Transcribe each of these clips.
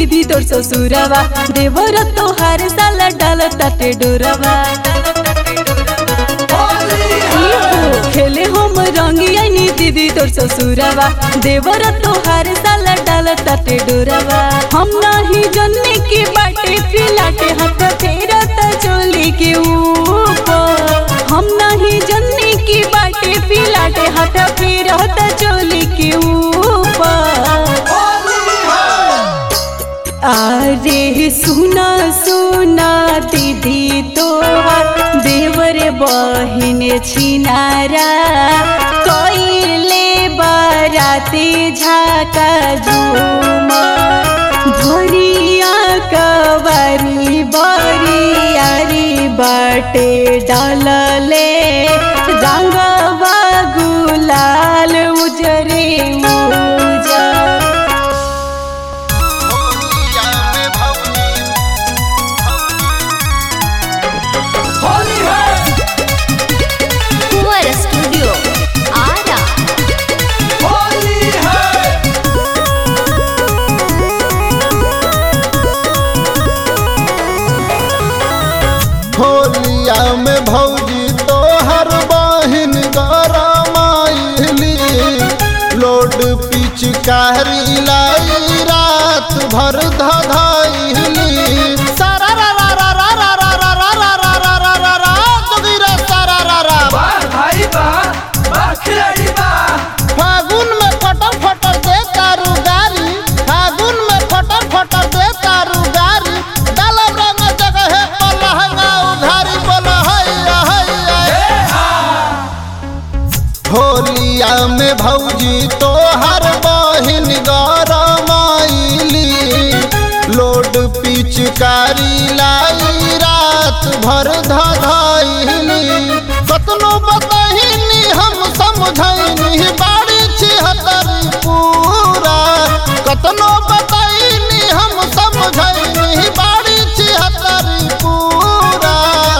दीदी तोर ससुरवा देवर तोहार साला डाल ताटे डोरवा खेले हम रंगियानी दीदी तोर ससुरवा देवर तोहार साला डाल ताटे डोरवा हम नहीं जन्ने की बाटे फिलाटे हाथ तेरा चोली के ऊपर हम नहीं जन्ने की बाटे फिलाटे हाथ फेरा चोली के ऊपर अरे सुना सुना दीदी तोहार देवर बहिन छिनारा कइले बाराती झाका झूमा भरिया कवारी बरियारी बाटे डालले रंगवा गुलाल उजरे उजर होलिया में भौजी तोहर बहिन गरमाइली लोड पिचकारी लाई रात भर धधाइली सारा रा रा रा रा रा रा रा रा रा रा रा रा रा रा जोगिरा सारा रा रा भाई बा खिलाड़ी बा फागुन में फटर फटर दे तारू गारी फागुन में फटर फटर दे तारू गारी डालब रंग जगह पर लहंगा उघारी बोल हैया हैया होलिया में भौजी तोहर बहिन गरमाइली लोड पिचकारी लाई रात भर धधाइली कतनो बताहिनी हम समझैनी बाड़ी छिहत्तरी पूरा कतनो बताहिनी हम समझैनी बाड़ी छिहत्तरी पूरा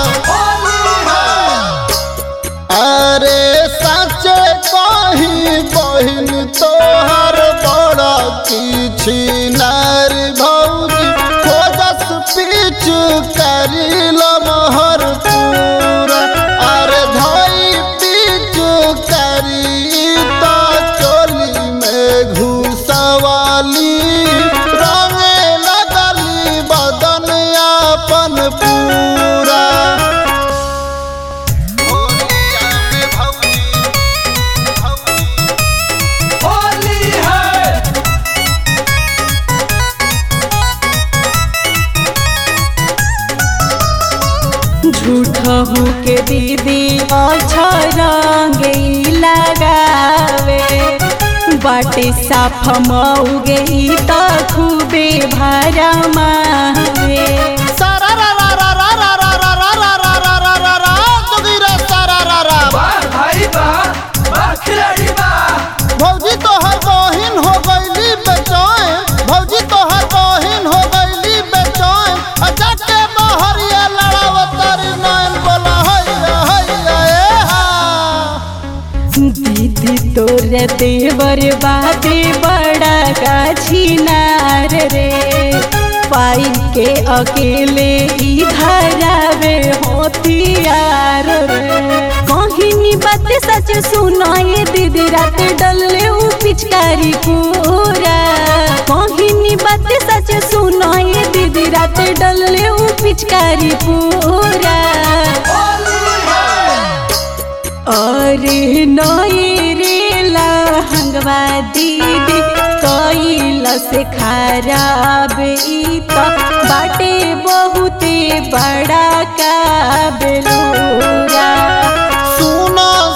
अरे सचे कही बहिन तोहर बड़ा किछि नार भौजी खोजस पीछ करिल महर पूरा अरे धई पीछ करी तो चोली में घुसवाली रंगे लगली बदन अपन पूरा होली है झूठहू के दीदी अच्छा रंग लगावे बाटे साफ मऊगे त खूबे भरमावे सारा रा रा रा रा रा रा रा रा रा रा रा रा रा रा जोगिरा सारा रा रा भाई बा खिलाड़ी बा भौजी तोहर बहिन हो गईली बेचैन भौजी तोहर बहिन हो गईली बेचैन जाके बहरिया लड़ावतारी नैन बोला हैया हैया ए हा दीदी तोर देवर बाते बड़ा गाछीनार रे पाई के अकेले इधरावे होतियार रे कहिनी बात सच सुनाए दीदी रात डलले उ पिचकारी पूरा कहिनी बात सच सुनाए दीदी रात डलले उ पिचकारी पूरा अरे नई रे लहंगवा दीदी कइला से खराब ई त बाटे बहुते बड़ा का बेलूरा सुना